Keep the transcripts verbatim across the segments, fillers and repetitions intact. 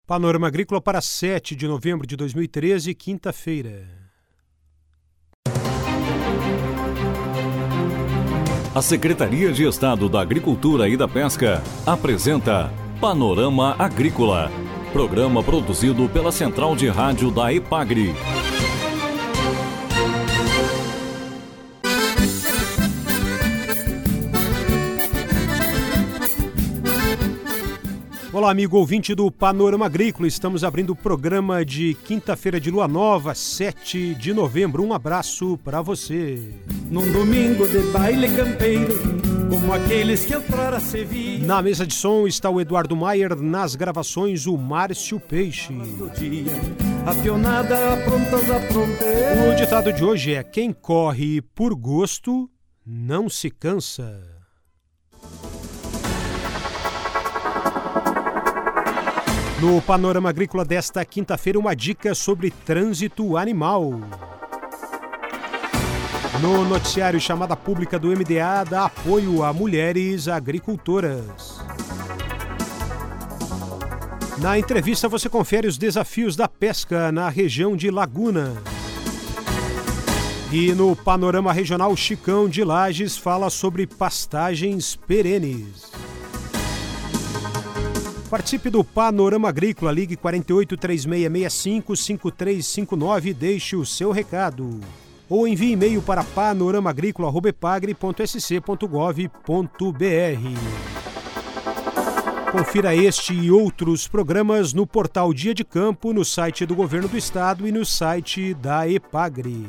Panorama Agrícola para sete de novembro de dois mil e treze, quinta-feira. A Secretaria de Estado da Agricultura e da Pesca apresenta Panorama Agrícola, programa produzido pela Central de Rádio da EPAGRE. Olá, amigo ouvinte do Panorama Agrícola. Estamos abrindo o programa de quinta-feira de lua nova, sete de novembro. Um abraço para você. Num domingo de baile campeiro, como aqueles que outrora se via. Na mesa de som está o Eduardo Maier, nas gravações o Márcio Peixe. A pionada aprontas a fronteira. O ditado de hoje é: quem corre por gosto não se cansa. No Panorama Agrícola desta quinta-feira, uma dica sobre trânsito animal. No noticiário, chamada pública do M D A dá apoio a mulheres agricultoras. Na entrevista, você confere os desafios da pesca na região de Laguna. E no Panorama Regional, Chicão de Lages fala sobre pastagens perenes. Participe do Panorama Agrícola, ligue quatro oito três seis seis cinco cinco três cinco nove e deixe o seu recado. Ou envie e-mail para panorama agrícola arroba epagre ponto s c ponto gov ponto b r. Confira este e outros programas no portal Dia de Campo, no site do Governo do Estado e no site da EPAGRE.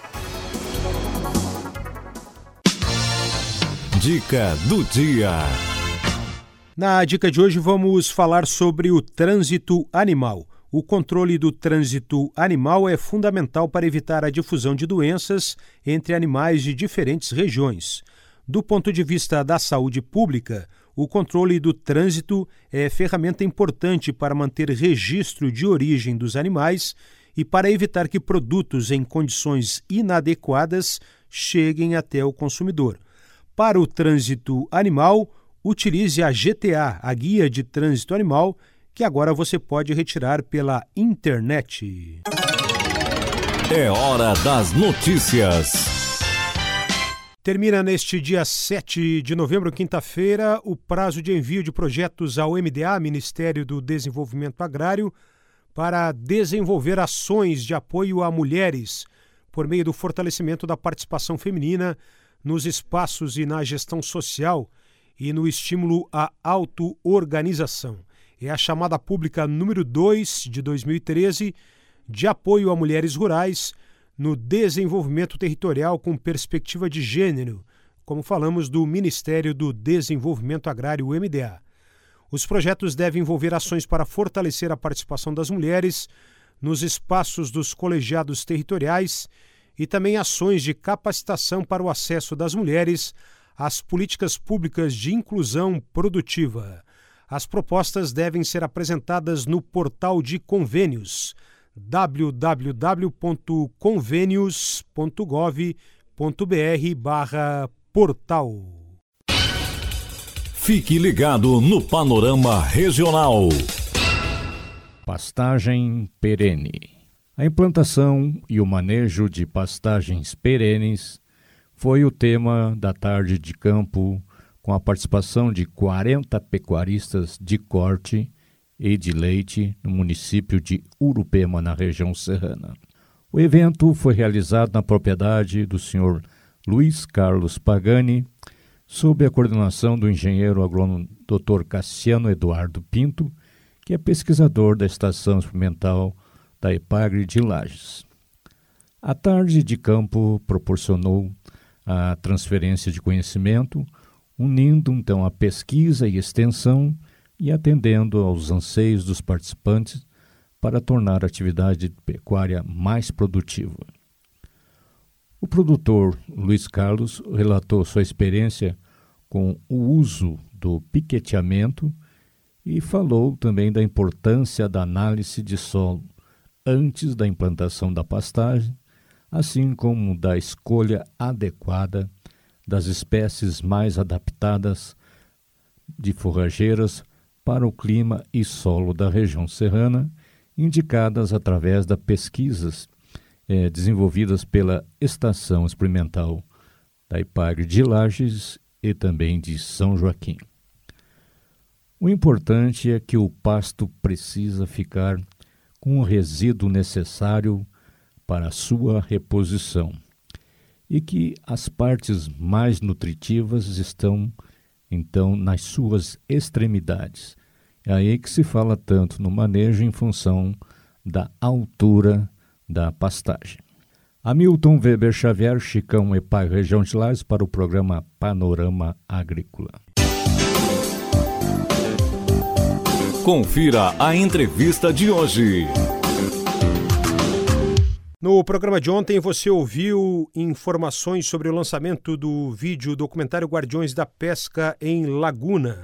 Dica do dia. Na dica de hoje vamos falar sobre o trânsito animal. O controle do trânsito animal é fundamental para evitar a difusão de doenças entre animais de diferentes regiões. Do ponto de vista da saúde pública, o controle do trânsito é ferramenta importante para manter registro de origem dos animais e para evitar que produtos em condições inadequadas cheguem até o consumidor. Para o trânsito animal, utilize a G T A, a Guia de Trânsito Animal, que agora você pode retirar pela internet. É hora das notícias. Termina neste dia sete de novembro, quinta-feira, o prazo de envio de projetos ao M D A, Ministério do Desenvolvimento Agrário, para desenvolver ações de apoio a mulheres por meio do fortalecimento da participação feminina nos espaços e na gestão social e no estímulo à auto-organização. É a chamada pública número dois de dois mil e treze de apoio a mulheres rurais no desenvolvimento territorial com perspectiva de gênero, como falamos do Ministério do Desenvolvimento Agrário, o M D A. Os projetos devem envolver ações para fortalecer a participação das mulheres nos espaços dos colegiados territoriais e também ações de capacitação para o acesso das mulheres às políticas públicas de inclusão produtiva. As propostas devem ser apresentadas no portal de convênios, w w w ponto convênios ponto gov ponto b r barra portal. Fique ligado no Panorama Regional. Pastagem perene. A implantação e o manejo de pastagens perenes foi o tema da tarde de campo, com a participação de quarenta pecuaristas de corte e de leite no município de Urupema, na região serrana. O evento foi realizado na propriedade do senhor Luiz Carlos Pagani, sob a coordenação do engenheiro agrônomo doutor Cassiano Eduardo Pinto, que é pesquisador da Estação Experimental da EPAGRE de Lages. A tarde de campo proporcionou a transferência de conhecimento, unindo então a pesquisa e extensão e atendendo aos anseios dos participantes para tornar a atividade pecuária mais produtiva. O produtor Luiz Carlos relatou sua experiência com o uso do piqueteamento e falou também da importância da análise de solo antes da implantação da pastagem, assim como da escolha adequada das espécies mais adaptadas de forrageiras para o clima e solo da região serrana, indicadas através das pesquisas eh, desenvolvidas pela Estação Experimental da IPAGRE de Lages e também de São Joaquim. O importante é que o pasto precisa ficar com o resíduo necessário para a sua reposição e que as partes mais nutritivas estão, então, nas suas extremidades. É aí que se fala tanto no manejo em função da altura da pastagem. Hamilton Weber Xavier, Chicão, EPAGRE Região de Lages, para o programa Panorama Agrícola. Confira a entrevista de hoje. No programa de ontem você ouviu informações sobre o lançamento do vídeo documentário Guardiões da Pesca em Laguna.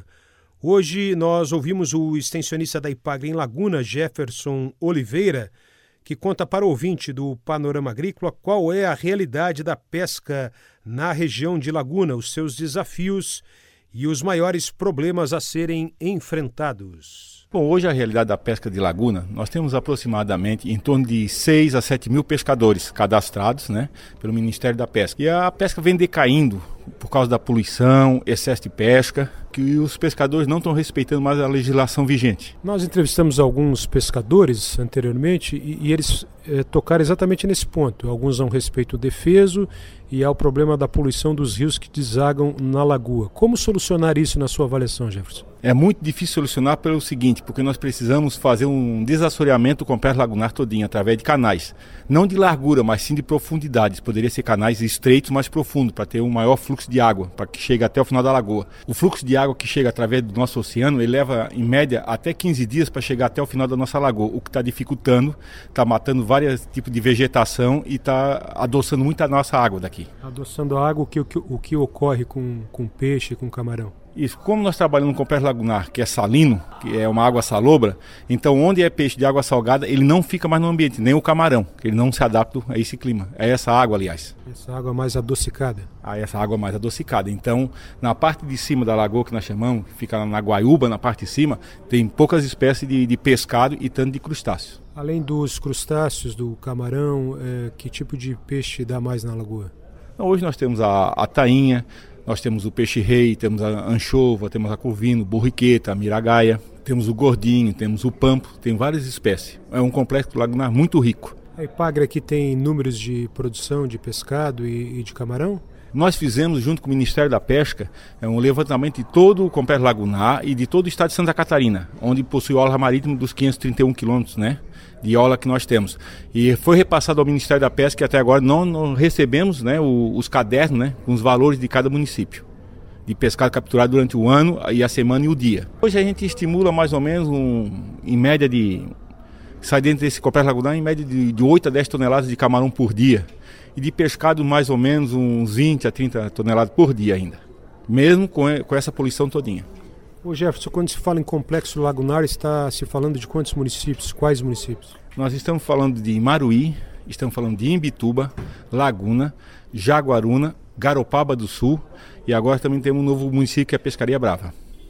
Hoje nós ouvimos o extensionista da IPAGRE em Laguna, Jefferson Oliveira, que conta para o ouvinte do Panorama Agrícola qual é a realidade da pesca na região de Laguna, os seus desafios e os maiores problemas a serem enfrentados. Bom, hoje a realidade da pesca de Laguna, nós temos aproximadamente em torno de seis a sete mil pescadores cadastrados, né, pelo Ministério da Pesca. E a pesca vem decaindo por causa da poluição, excesso de pesca, que os pescadores não estão respeitando mais a legislação vigente. Nós entrevistamos alguns pescadores anteriormente e, e eles é, tocaram exatamente nesse ponto. Alguns não respeitam o defeso e há o problema da poluição dos rios que desagam na lagoa. Como solucionar isso na sua avaliação, Jefferson? É muito difícil solucionar pelo seguinte, porque nós precisamos fazer um desassoreamento do complexo lagunar todinho, através de canais. Não de largura, mas sim de profundidades. Poderia ser canais estreitos, mais profundos, para ter um maior fluxo de água, para que chegue até o final da lagoa. O fluxo de água que chega através do nosso oceano, ele leva, em média, até quinze dias para chegar até o final da nossa lagoa, o que está dificultando, está matando vários tipos de vegetação e está adoçando muito a nossa água daqui. Adoçando a água, o que, o que, o que ocorre com, com peixe, com camarão? Isso, como nós trabalhamos no complexo lagunar, que é salino, que é uma água salobra, então onde é peixe de água salgada, ele não fica mais no ambiente, nem o camarão, que ele não se adapta a esse clima. É essa água, aliás. Essa água mais adocicada. Ah, essa água mais adocicada. Então, na parte de cima da lagoa que nós chamamos, que fica na Guaiúba, na parte de cima, tem poucas espécies de, de pescado e tanto de crustáceos. Além dos crustáceos, do camarão, é, que tipo de peixe dá mais na lagoa? Então, hoje nós temos a, a tainha, nós temos o peixe-rei, temos a anchova, temos a corvino, borriqueta, a miragaia, temos o gordinho, temos o pampo, tem várias espécies. É um complexo lagunar muito rico. A IPAGRE aqui tem números de produção de pescado e, e de camarão? Nós fizemos, junto com o Ministério da Pesca, um levantamento de todo o complexo lagunar e de todo o estado de Santa Catarina, onde possui orla marítima dos quinhentos e trinta e um quilômetros, né, de orla que nós temos. E foi repassado ao Ministério da Pesca e até agora não, não recebemos, né, o, os cadernos, né, com os valores de cada município de pescado capturado durante o ano e a semana e o dia. Hoje a gente estimula mais ou menos, um, em média de... sai dentro desse complexo lagunar em média de, de oito a dez toneladas de camarão por dia. E de pescado mais ou menos uns vinte a trinta toneladas por dia ainda. Mesmo com, com essa poluição todinha. Ô Jefferson, quando se fala em complexo lagunar, está se falando de quantos municípios? Quais municípios? Nós estamos falando de Maruí, estamos falando de Imbituba, Laguna, Jaguaruna, Garopaba do Sul e agora também temos um novo município que é Pescaria Brava.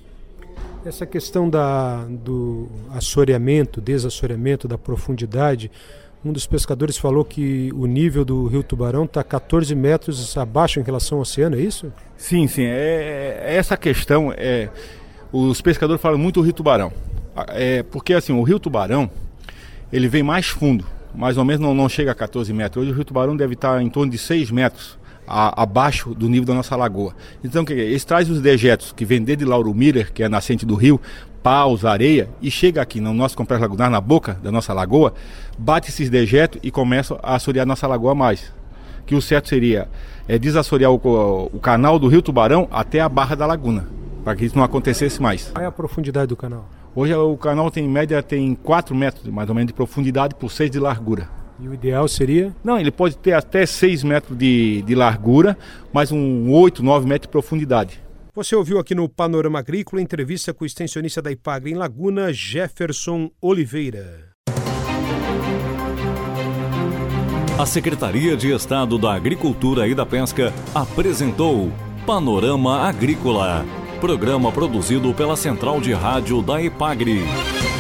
Essa questão da, do assoreamento, desassoreamento, da profundidade, um dos pescadores falou que o nível do Rio Tubarão está quatorze metros abaixo em relação ao oceano, é isso? Sim, sim. É, é essa questão, é, os pescadores falam muito do Rio Tubarão. É, porque assim, o Rio Tubarão, ele vem mais fundo, mais ou menos não, não chega a quatorze metros. Hoje o Rio Tubarão deve estar em torno de seis metros a, abaixo do nível da nossa lagoa. Então, que, eles trazem os dejetos que vêm desde Lauro Miller, que é a nascente do rio, paus, areia, e chega aqui no nosso complexo lagunar, na boca da nossa lagoa, bate esses dejetos e começa a assorear nossa lagoa mais. Que o certo seria é, desassorear o, o canal do Rio Tubarão até a barra da laguna, para que isso não acontecesse mais. Qual é a profundidade do canal? Hoje o canal tem em média tem quatro metros mais ou menos de profundidade por seis de largura. E o ideal seria? Não, ele pode ter até seis metros de, de largura, mais um oito, nove metros de profundidade. Você ouviu aqui no Panorama Agrícola entrevista com o extensionista da IPAGRE em Laguna, Jefferson Oliveira. A Secretaria de Estado da Agricultura e da Pesca apresentou Panorama Agrícola, Programa produzido pela Central de Rádio da EPAGRE.